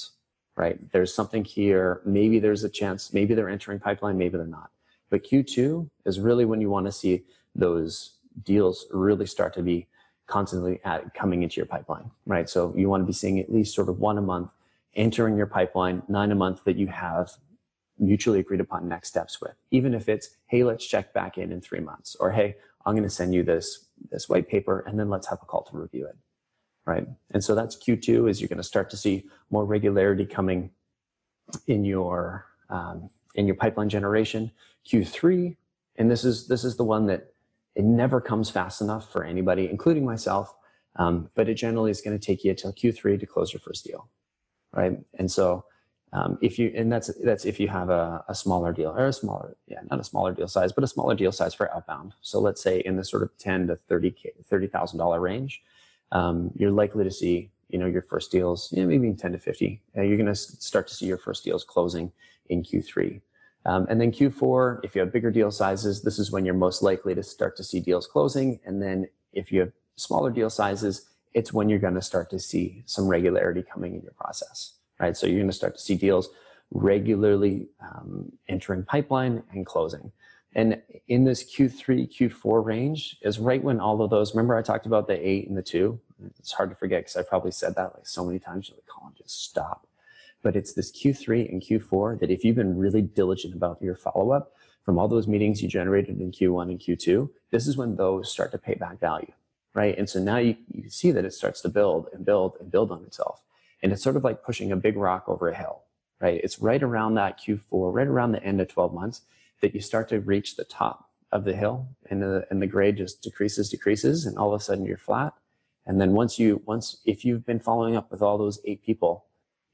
Speaker 1: right? There's something here. Maybe there's a chance. Maybe they're entering pipeline. Maybe they're not. But Q2 is really when you want to see those deals really start to be constantly coming into your pipeline, right? So you want to be seeing at least sort of 1 a month entering your pipeline, 9 a month that you have mutually agreed upon next steps with. Even if it's, hey, let's check back in 3 months, or hey, I'm going to send you this white paper and then let's have a call to review it, right? And so that's Q2, is you're going to start to see more regularity coming in your pipeline generation. Q3, and this is the one that it never comes fast enough for anybody, including myself, but it generally is going to take you until Q3 to close your first deal, right? And so that's if you have a smaller deal, or not a smaller deal size, but a smaller deal size for outbound. So let's say in the sort of $10,000 to $30,000 range, you're likely to see, your first deals, maybe 10 to 50. You're going to start to see your first deals closing in Q3. And then Q4, if you have bigger deal sizes, this is when you're most likely to start to see deals closing. And then if you have smaller deal sizes, it's when you're going to start to see some regularity coming in your process, right? So you're going to start to see deals regularly entering pipeline and closing. And in this Q3, Q4 range is right when all of those, remember I talked about the 8 and the 2? It's hard to forget because I probably said that like so many times. You're like, Colin, just stop. But it's this Q3 and Q4 that if you've been really diligent about your follow-up from all those meetings you generated in Q1 and Q2, this is when those start to pay back value, right? And so now you see that it starts to build and build and build on itself. And it's sort of like pushing a big rock over a hill, right? It's right around that Q4, right around the end of 12 months that you start to reach the top of the hill, and the grade just decreases, and all of a sudden you're flat. And then if you've been following up with all those 8 people,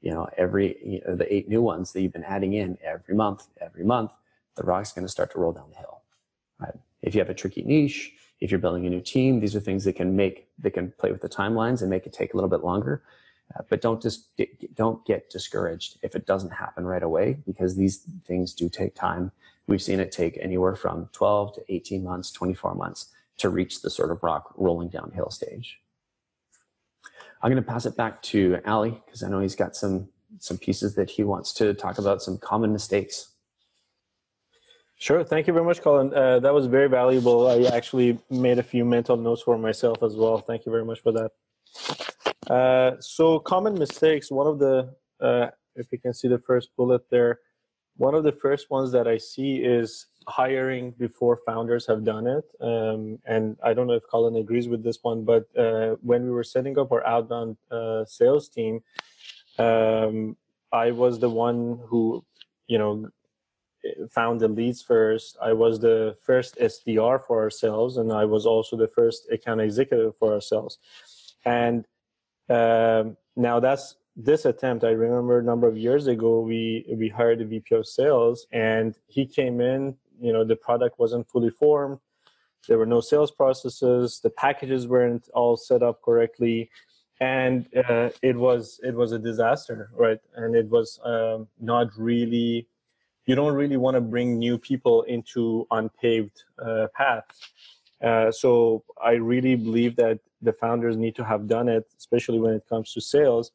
Speaker 1: the 8 new ones that you've been adding in every month, the rock's going to start to roll down the hill, right? If you have a tricky niche, if you're building a new team, these are things that can play with the timelines and make it take a little bit longer. But don't get discouraged if it doesn't happen right away, because these things do take time. We've seen it take anywhere from 12 to 18 months, 24 months to reach the sort of rock rolling downhill stage. I'm going to pass it back to Ali, because I know he's got some pieces that he wants to talk about, some common mistakes.
Speaker 2: Sure. Thank you very much, Colin. That was very valuable. I actually made a few mental notes for myself as well. Thank you very much for that. So common mistakes, one of the, if you can see the first bullet there, one of the first ones that I see is hiring before founders have done it. And I don't know if Colin agrees with this one, but when we were setting up our outbound sales team, I was the one who, found the leads first. I was the first SDR for ourselves, and I was also the first account executive for ourselves. And now this attempt, I remember a number of years ago, we hired a VP of sales, and he came in, the product wasn't fully formed. There were no sales processes. The packages weren't all set up correctly. And it was a disaster, right? And it was not really, you don't really want to bring new people into unpaved paths. So I really believe that the founders need to have done it, especially when it comes to sales,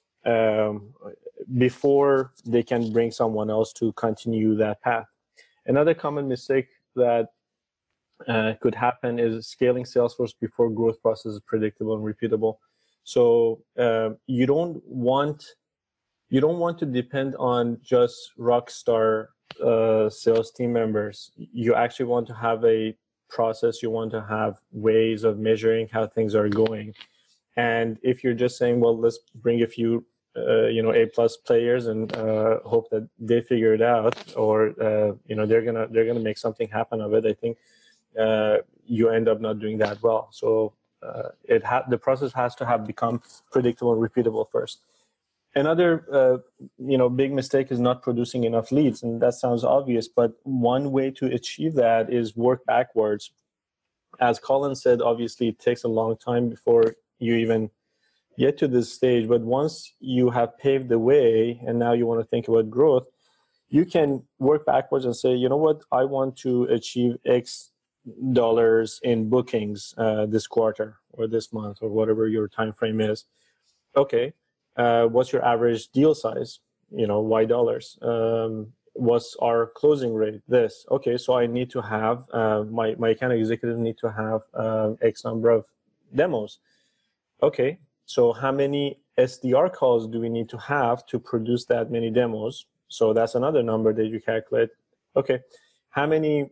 Speaker 2: before they can bring someone else to continue that path. Another common mistake that could happen is scaling Salesforce before growth process is predictable and repeatable. So you don't want to depend on just rock star sales team members. You actually want to have a process. You want to have ways of measuring how things are going. And if you're just saying, well, let's bring a few A+ players and hope that they figure it out, or they're gonna make something happen of it, I think you end up not doing that well. So the process has to have become predictable and repeatable first. Another big mistake is not producing enough leads, and that sounds obvious, but one way to achieve that is work backwards. As Colin said, obviously it takes a long time before you even get to this stage, but once you have paved the way and now you want to think about growth, you can work backwards and say, you know what, I want to achieve X dollars in bookings this quarter or this month or whatever your time frame is. Okay, what's your average deal size? Y dollars. What's our closing rate? This. Okay, so I need to have my account executive need to have X number of demos. Okay, so how many SDR calls do we need to have to produce that many demos? So that's another number that you calculate. Okay, how many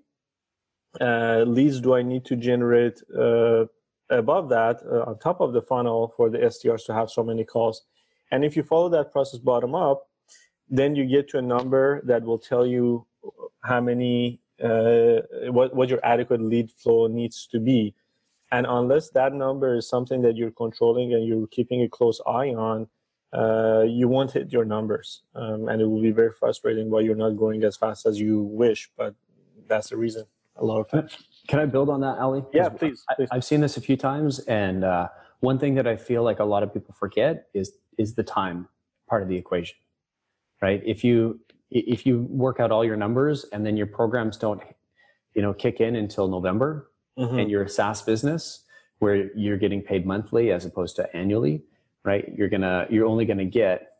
Speaker 2: leads do I need to generate above that, on top of the funnel, for the SDRs to have so many calls? And if you follow that process bottom up, then you get to a number that will tell you how many, what your adequate lead flow needs to be. And unless that number is something that you're controlling and you're keeping a close eye on, you won't hit your numbers. And it will be very frustrating why you're not growing as fast as you wish, but that's the reason a lot of times.
Speaker 1: Can I build on that, Ali?
Speaker 2: Yeah, please.
Speaker 1: I've seen this a few times, and one thing that I feel like a lot of people forget is the time part of the equation, right? If you work out all your numbers and then your programs don't, kick in until November, and you're a SaaS business where you're getting paid monthly as opposed to annually, right? You're only gonna get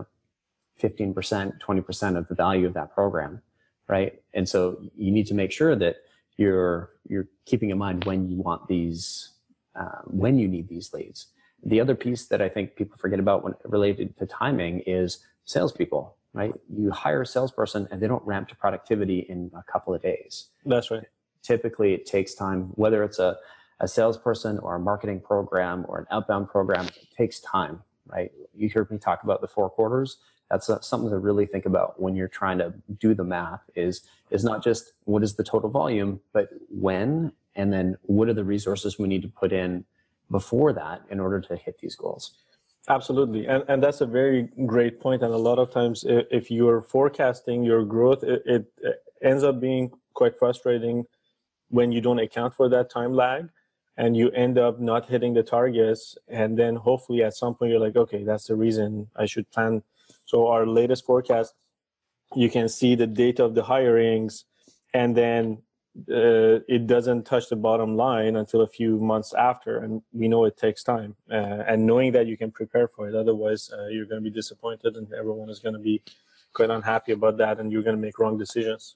Speaker 1: 15%, 20% of the value of that program, right? And so you need to make sure that you're keeping in mind when you want these, when you need these leads. The other piece that I think people forget about when related to timing is salespeople, right? You hire a salesperson and they don't ramp to productivity in a couple of days.
Speaker 2: That's right.
Speaker 1: Typically it takes time, whether it's a salesperson or a marketing program or an outbound program, it takes time, right? You heard me talk about the 4 quarters. That's something to really think about when you're trying to do the math is not just what is the total volume, but when, and then what are the resources we need to put in before that in order to hit these goals.
Speaker 2: Absolutely. And that's a very great point. And a lot of times if you're forecasting your growth, it ends up being quite frustrating when you don't account for that time lag and you end up not hitting the targets. And then hopefully at some point you're like, okay, that's the reason I should plan. So our latest forecast, you can see the date of the hirings, and then it doesn't touch the bottom line until a few months after. And we know it takes time. And knowing that you can prepare for it, otherwise you're going to be disappointed and everyone is going to be quite unhappy about that and you're going to make wrong decisions.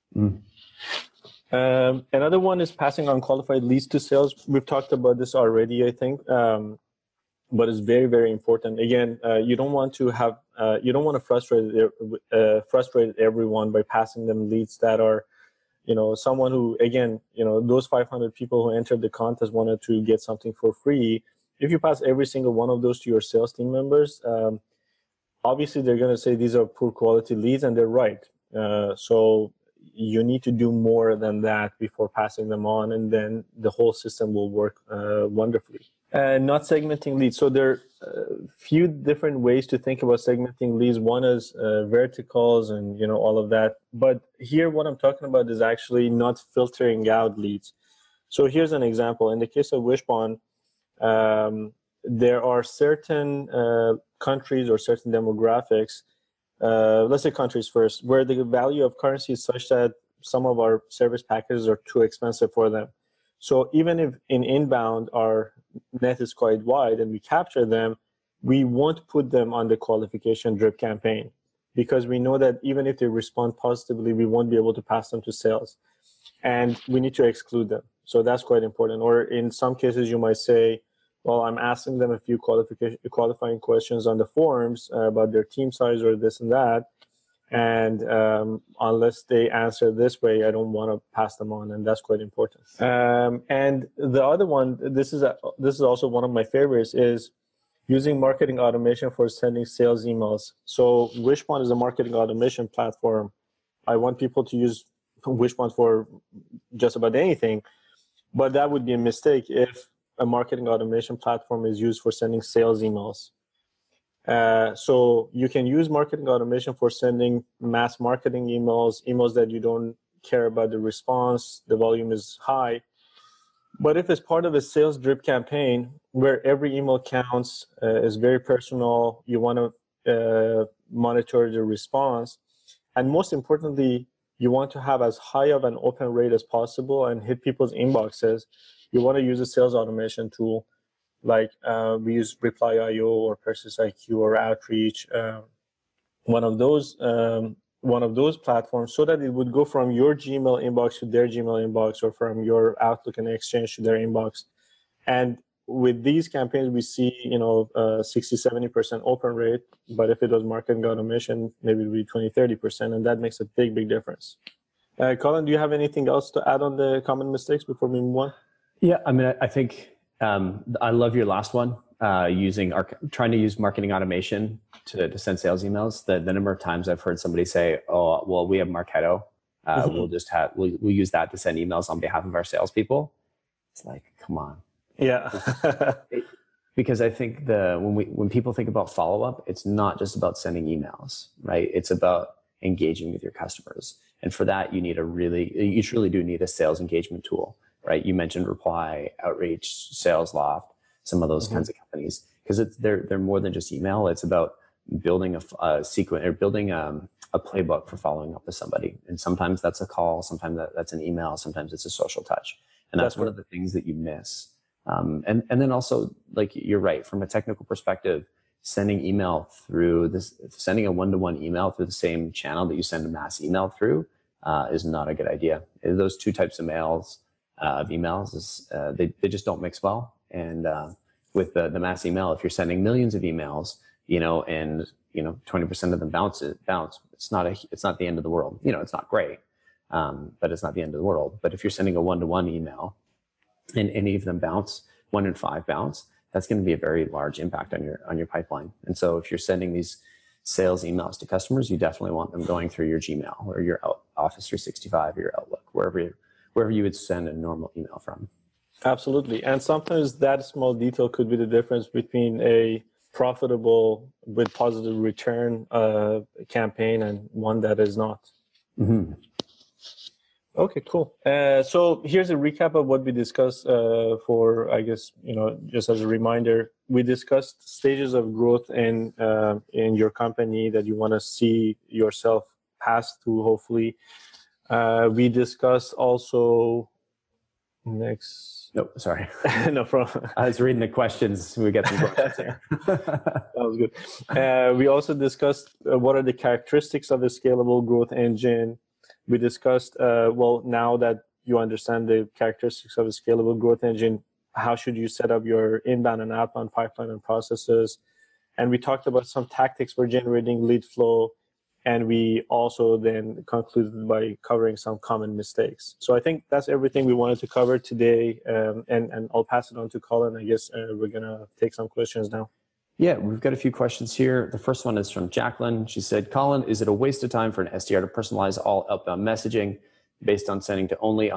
Speaker 2: Another one is passing on qualified leads to sales. We've talked about this already, I think, but it's very, very important. Again, you don't want to have, you don't want to frustrate everyone by passing them leads that are, someone who, again, those 500 people who entered the contest wanted to get something for free. If you pass every single one of those to your sales team members, obviously they're going to say these are poor quality leads, and they're right. So you need to do more than that before passing them on, and then the whole system will work wonderfully. Not segmenting leads. So there are a few different ways to think about segmenting leads. One is verticals and all of that. But here what I'm talking about is actually not filtering out leads. So here's an example. In the case of Wishpond, there are certain countries or certain demographics, let's say countries first, where the value of currency is such that some of our service packages are too expensive for them. So even if in inbound our net is quite wide and we capture them, we won't put them on the qualification drip campaign because we know that even if they respond positively, we won't be able to pass them to sales. And we need to exclude them. So that's quite important. Or in some cases, you might say, well, I'm asking them a few qualifying questions on the forums about their team size or this and that. And unless they answer this way, I don't want to pass them on, and that's quite important. And the other one, this is also one of my favorites, is using marketing automation for sending sales emails. So Wishpond is a marketing automation platform. I want people to use Wishpond for just about anything, but that would be a mistake if a marketing automation platform is used for sending sales emails. So you can use marketing automation for sending mass marketing emails that you don't care about the response, the volume is high. But if it's part of a sales drip campaign where every email counts, is very personal, you want to monitor the response, and most importantly, you want to have as high of an open rate as possible and hit people's inboxes, you want to use a sales automation tool. Like we use Reply.io or PersistIQ or Outreach. one of those platforms, so that it would go from your Gmail inbox to their Gmail inbox, or from your Outlook and Exchange to their inbox. And with these campaigns, we see 60-70% open rate, but if it was marketing automation, maybe it would be 20-30%, and that makes a big difference. Colin, do you have anything else to add on the common mistakes before we move on?
Speaker 1: Yeah, I mean, I think I love your last one, trying to use marketing automation to send sales emails. The number of times I've heard somebody say, "Oh, well, we have Marketo. We'll use that to send emails on behalf of our salespeople." It's like, come on.
Speaker 2: Yeah.
Speaker 1: Because I think when people think about follow-up, it's not just about sending emails, right? It's about engaging with your customers. And for that, you truly do need a sales engagement tool, right? You mentioned Reply, Outreach, SalesLoft, some of those kinds of companies, because they're more than just email. It's about building a sequence, or building a playbook for following up with somebody. And sometimes that's a call, sometimes that's an email, sometimes it's a social touch. And that's one of the things that you miss. And then also, like, you're right, from a technical perspective, sending a one-to-one email through the same channel that you send a mass email through is not a good idea. Those two types of emails they just don't mix well. And with the mass email, if you're sending millions of emails, and 20% of them bounce, it's not the end of the world. It's not great, but it's not the end of the world. But if you're sending a one-to-one email and any of them bounce, 1 in 5 bounce, that's going to be a very large impact on your pipeline. And so if you're sending these sales emails to customers, you definitely want them going through your Gmail or your Office 365 or your Outlook, wherever you would send a normal email from.
Speaker 2: Absolutely. And sometimes that small detail could be the difference between a profitable with positive return campaign and one that is not.
Speaker 1: Mm-hmm.
Speaker 2: Okay, cool. So here's a recap of what we discussed for, I guess, just as a reminder, we discussed stages of growth in your company that you want to see yourself pass through, hopefully. We discussed also
Speaker 1: No, sorry.
Speaker 2: No problem.
Speaker 1: I was reading the questions. We got some questions here.
Speaker 2: That was good. We also discussed what are the characteristics of a scalable growth engine. We discussed, now that you understand the characteristics of a scalable growth engine, how should you set up your inbound and outbound pipeline and processes? And we talked about some tactics for generating lead flow. And we also then concluded by covering some common mistakes. So I think that's everything we wanted to cover today. And I'll pass it on to Colin. I guess we're going to take some questions now.
Speaker 1: Yeah, we've got a few questions here. The first one is from Jacqueline. She said, Colin, is it a waste of time for an SDR to personalize all outbound messaging based on sending only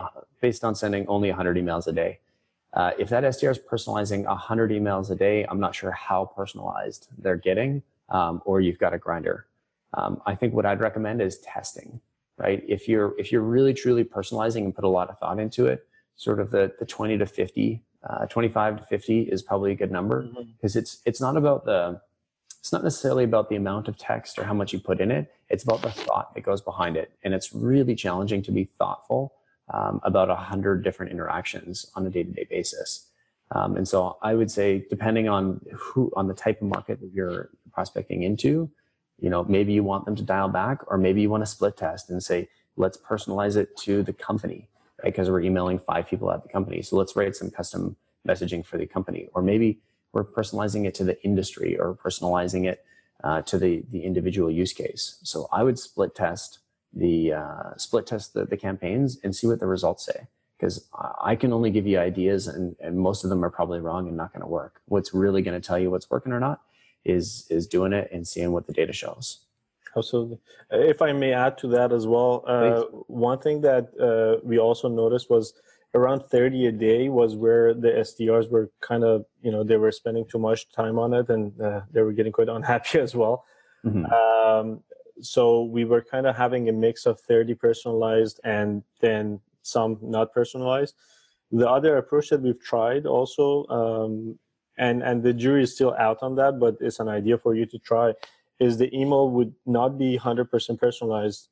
Speaker 1: 100 emails a day? If that SDR is personalizing 100 emails a day, I'm not sure how personalized they're getting, or you've got a grinder. I think what I'd recommend is testing, right? If you're really truly personalizing and put a lot of thought into it, sort of the 20 to 50, 25 to 50 is probably a good number, because it's not necessarily about the amount of text or how much you put in it. It's about the thought that goes behind it. And it's really challenging to be thoughtful about 100 different interactions on a day-to-day basis. And so I would say, depending on the type of market that you're prospecting into, maybe you want them to dial back, or maybe you want to split test and say, let's personalize it to the company, right? Because we're emailing 5 people at the company. So let's write some custom messaging for the company. Or maybe we're personalizing it to the industry, or personalizing it to the individual use case. So I would split test the campaigns and see what the results say. Because I can only give you ideas, and most of them are probably wrong and not going to work. What's really going to tell you what's working or not is doing it and seeing what the data shows.
Speaker 2: Absolutely. If I may add to that as well, one thing that we also noticed was around 30 a day was where the SDRs were kind of, they were spending too much time on it, and they were getting quite unhappy as well. Mm-hmm. So we were kind of having a mix of 30 personalized and then some not personalized. The other approach that we've tried also, and the jury is still out on that, but it's an idea for you to try, is the email would not be 100% personalized,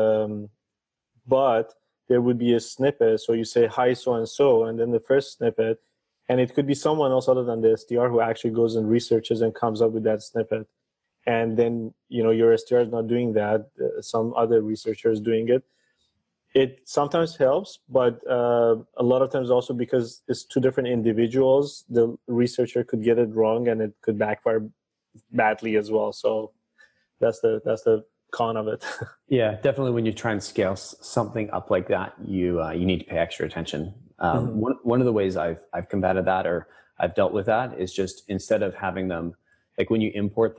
Speaker 2: but there would be a snippet. So you say, hi, so-and-so, and then the first snippet, and it could be someone else other than the SDR who actually goes and researches and comes up with that snippet. and then your SDR is not doing that, some other researcher is doing it. It sometimes helps, but a lot of times also because it's two different individuals, the researcher could get it wrong and it could backfire badly as well. So that's the con of it.
Speaker 1: Yeah, definitely. When you try and scale something up like that, you need to pay extra attention. One of the ways I've combated that, or I've dealt with that, is just instead of having them, like when you import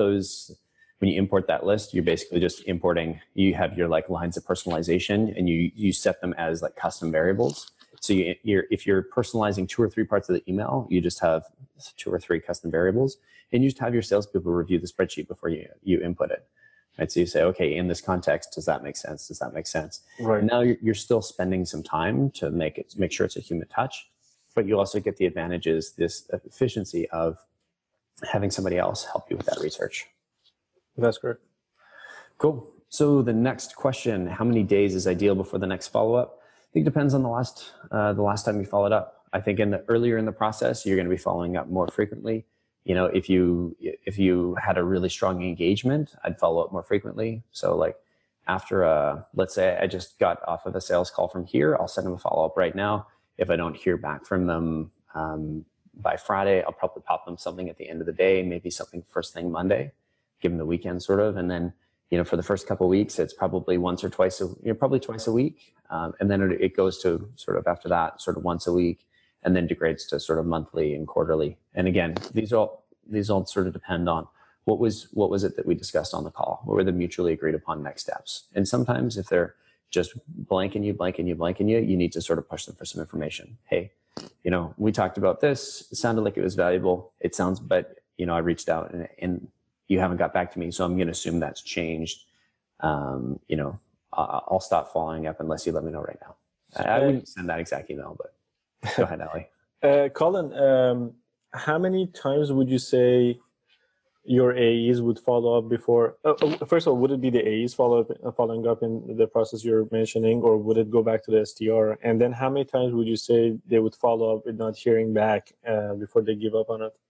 Speaker 1: that list, you're basically just importing. You have your like lines of personalization, and you set them as like custom variables. So if you're personalizing 2 or 3 parts of the email, you just have 2 or 3 custom variables, and you just have your salespeople review the spreadsheet before you input it. Right? So you say, okay, in this context, does that make sense? Does that make sense?
Speaker 2: Right.
Speaker 1: And now you're still spending some time to make sure it's a human touch, but you also get the advantages, this efficiency of having somebody else help you with that research.
Speaker 2: That's correct.
Speaker 1: Cool. So the next question: how many days is ideal before the next follow-up? I think it depends on the last time you followed up. I think earlier in the process, you're going to be following up more frequently. If you had a really strong engagement, I'd follow up more frequently. So like after let's say I just got off of a sales call from here, I'll send them a follow-up right now. If I don't hear back from them by Friday, I'll probably pop them something at the end of the day, maybe something first thing Monday, give them the weekend sort of. And then, for the first couple of weeks, it's probably once or twice, probably twice a week. And then it goes to sort of after that, sort of once a week, and then degrades to sort of monthly and quarterly. And again, these all sort of depend on what was it that we discussed on the call? What were the mutually agreed upon next steps? And sometimes if they're just blanking you, you need to sort of push them for some information. Hey, we talked about this. It sounded like it was valuable. It sounds, but I reached out and you haven't got back to me, so I'm going to assume that's changed. I'll stop following up unless you let me know right now. I wouldn't send that exact email, but go ahead, Ali.
Speaker 2: Colin, how many times would you say your AEs would follow up before? First of all, would it be the AEs following up in the process you're mentioning, or would it go back to the SDR? And then how many times would you say they would follow up with not hearing back before they give up on it?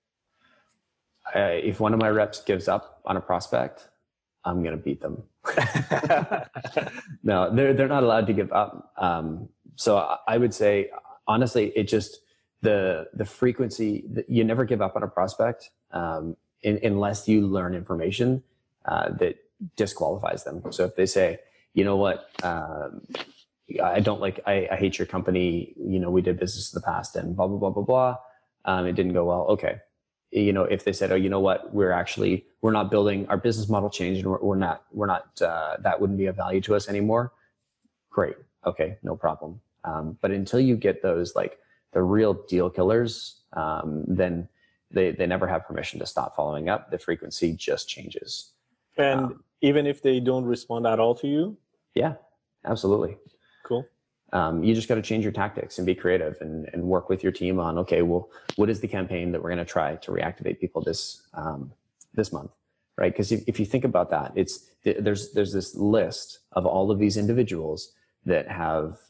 Speaker 1: If one of my reps gives up on a prospect, I'm going to beat them. No, they're not allowed to give up. So I would say, honestly, it just, the frequency, you never give up on a prospect unless you learn information that disqualifies them. So if they say, you know what, I hate your company, we did business in the past and blah, blah, blah, blah, blah. It didn't go well. Okay. If they said, oh, you know what, we're not building, our business model changed, and we're not that wouldn't be of value to us anymore. Great. Okay. No problem. But until you get those, like the real deal killers, then they never have permission to stop following up. The frequency just changes.
Speaker 2: And even if they don't respond at all to you?
Speaker 1: Yeah, absolutely.
Speaker 2: Cool.
Speaker 1: You just got to change your tactics and be creative and work with your team on, okay, well, what is the campaign that we're going to try to reactivate people this month, right? Because if you think about that, there's this list of all of these individuals that have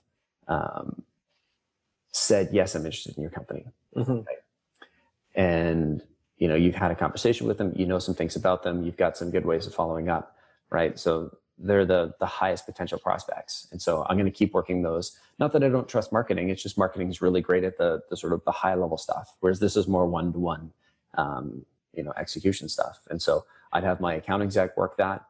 Speaker 1: said, yes, I'm interested in your company.
Speaker 2: Mm-hmm.
Speaker 1: Right? And, you've had a conversation with them, some things about them, you've got some good ways of following up, right? So they're the highest potential prospects. And so I'm going to keep working those. Not that I don't trust marketing. It's just marketing is really great at the sort of the high level stuff, whereas this is more one-to-one, execution stuff. And so I'd have my account exec work that.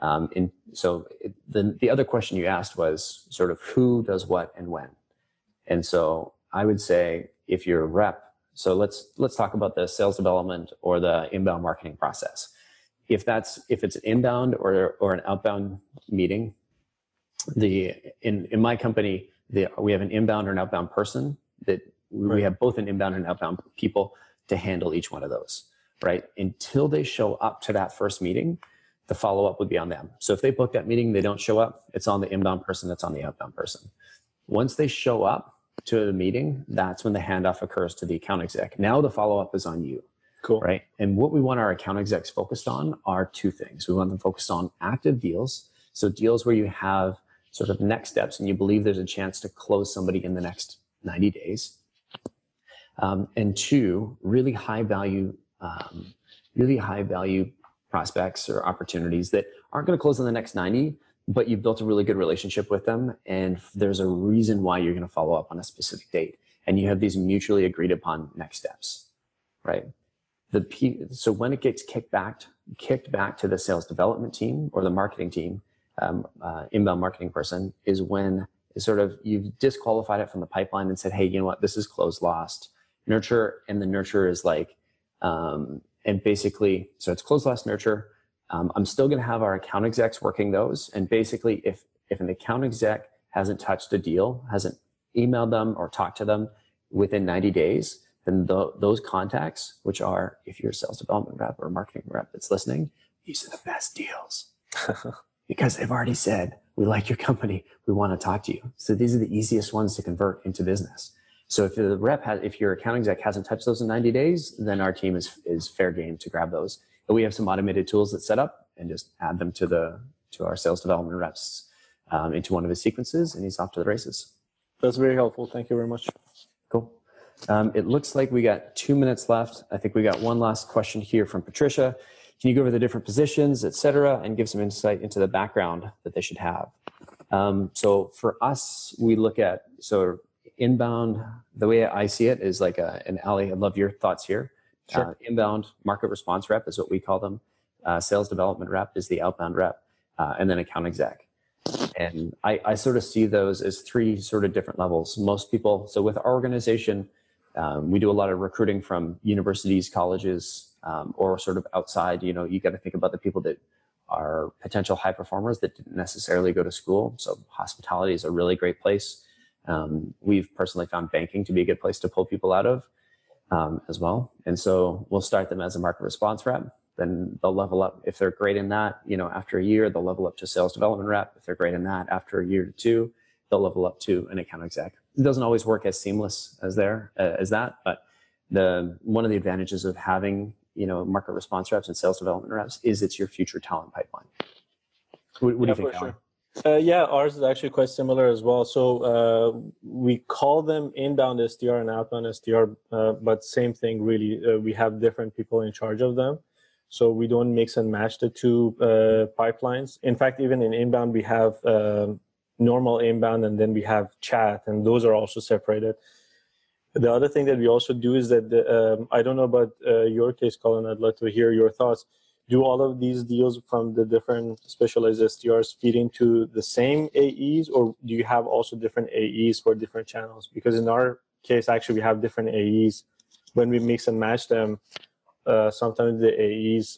Speaker 1: The other question you asked was sort of who does what and when. And so I would say if you're a rep, so let's talk about the sales development or the inbound marketing process. If it's an inbound or an outbound meeting, in my company, we have an inbound or an outbound person that we have both an inbound and outbound people to handle each one of those, right? Until they show up to that first meeting, the follow-up would be on them. So if they book that meeting, they don't show up, it's on the inbound person, that's on the outbound person. Once they show up to the meeting, that's when the handoff occurs to the account exec. Now the follow-up is on you.
Speaker 2: Cool.
Speaker 1: Right. And what we want our account execs focused on are 2 things. We want them focused on active deals. So deals where you have sort of next steps and you believe there's a chance to close somebody in the next 90 days. And 2, really high value prospects or opportunities that aren't going to close in the next 90, but you've built a really good relationship with them, and there's a reason why you're going to follow up on a specific date, and you have these mutually agreed upon next steps, right? So when it gets kicked back to the sales development team or the marketing team, inbound marketing person, is when sort of you've disqualified it from the pipeline and said, hey, you know what, this is closed lost nurture, and the nurture is like, and basically, so it's closed lost nurture. I'm still going to have our account execs working those. And basically, if an account exec hasn't touched a deal, hasn't emailed them or talked to them within 90 days, then those contacts, which are, if you're a sales development rep or a marketing rep that's listening, these are the best deals because they've already said, we like your company, we want to talk to you. So these are the easiest ones to convert into business. So if your account exec hasn't touched those in 90 days, then our team is fair game to grab those. And we have some automated tools that set up and just add them to our sales development reps into one of his sequences, and he's off to the races.
Speaker 2: That's very helpful. Thank you very much.
Speaker 1: Cool. It looks like we got 2 minutes left. I think we got one last question here from Patricia. Can you go over the different positions, et cetera, and give some insight into the background that they should have? So for us, we look at, so inbound, the way I see it is like and Ali, I'd love your thoughts here.
Speaker 2: Sure.
Speaker 1: Inbound market response rep is what we call them. Sales development rep is the outbound rep, and then account exec. And I sort of see those as three sort of different levels. Most people, so with our organization, we do a lot of recruiting from universities, colleges, or sort of outside. You know, you got to think about the people that are potential high performers that didn't necessarily go to school. So hospitality is a really great place. We've personally found banking to be a good place to pull people out of as well. And so we'll start them as a market response rep. Then they'll level up. If they're great in that, you know, after a year, they'll level up to sales development rep. If they're great in that, after a year or two, they'll level up to an account exec. It doesn't always work as seamless as that, but one of the advantages of having, you know, market response reps and sales development reps is it's your future talent pipeline. What do you think, Alan?
Speaker 2: Yeah, ours is actually quite similar as well. So we call them inbound SDR and outbound SDR, but same thing really. We have different people in charge of them. So we don't mix and match the two pipelines. In fact, even in inbound, we have normal inbound and then we have chat, and those are also separated. The other thing that we also do is that, I don't know about your case, Colin, I'd like to hear your thoughts. Do all of these deals from the different specialized SDRs feed into the same AEs, or do you have also different AEs for different channels? Because in our case, actually, we have different AEs. When we mix and match them, sometimes the AEs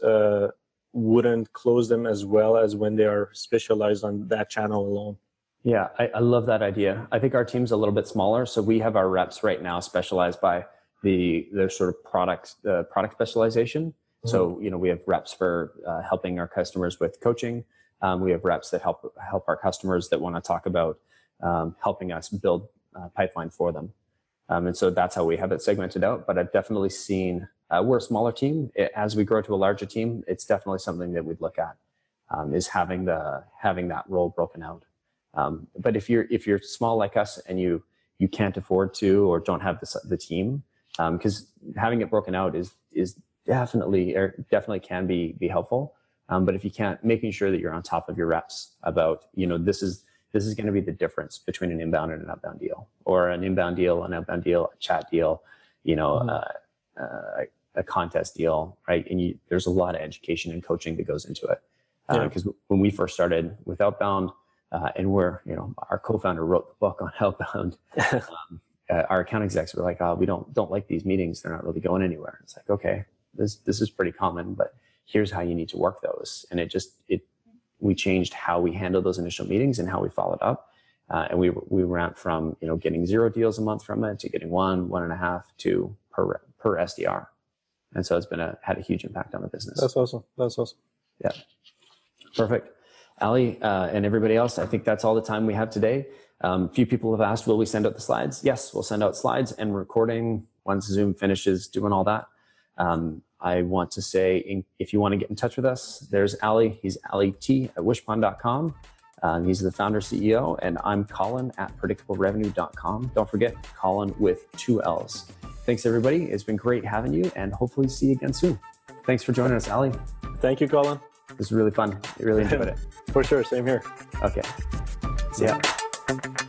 Speaker 2: wouldn't close them as well as when they are specialized on that channel alone.
Speaker 1: Yeah, I love that idea. I think our team's a little bit smaller, so we have our reps right now specialized by the sort of product specialization. So, you know, we have reps for helping our customers with coaching. We have reps that help our customers that want to talk about helping us build pipeline for them. And so that's how we have it segmented out. But I've definitely seen, we're a smaller team. As we grow to a larger team, it's definitely something that we'd look at, is having that role broken out. But if you're small like us and you can't afford to or don't have the team, because having it broken out is definitely can be helpful. But if you can't, making sure that you're on top of your reps about, you know, this is going to be the difference between an inbound and an outbound deal, or an inbound deal, an outbound deal, a chat deal, you know, a contest deal, right? And there's a lot of education and coaching that goes into it. Because when we first started with outbound, and our co-founder wrote the book on outbound. Our account execs were like, "Oh, we don't like these meetings. They're not really going anywhere." It's like, okay, this is pretty common, but here's how you need to work those. And we changed how we handled those initial meetings and how we followed up. And we went from, you know, getting 0 deals a month from it to getting 1.5, 2 per SDR. And so it's had a huge impact on the business.
Speaker 2: That's awesome.
Speaker 1: Yeah. Perfect. Ali and everybody else, I think that's all the time we have today. A few people have asked, will we send out the slides? Yes, we'll send out slides and recording once Zoom finishes doing all that. I want to say, if you want to get in touch with us, there's Ali. He's AliT@wishpond.com. He's the founder, CEO, and I'm Colin at predictablerevenue.com. Don't forget, Colin with 2 L's. Thanks, everybody. It's been great having you, and hopefully see you again soon. Thanks for joining us, Ali.
Speaker 2: Thank you, Colin.
Speaker 1: It was really fun. I really enjoyed it.
Speaker 2: For sure. Same here.
Speaker 1: Okay. See ya.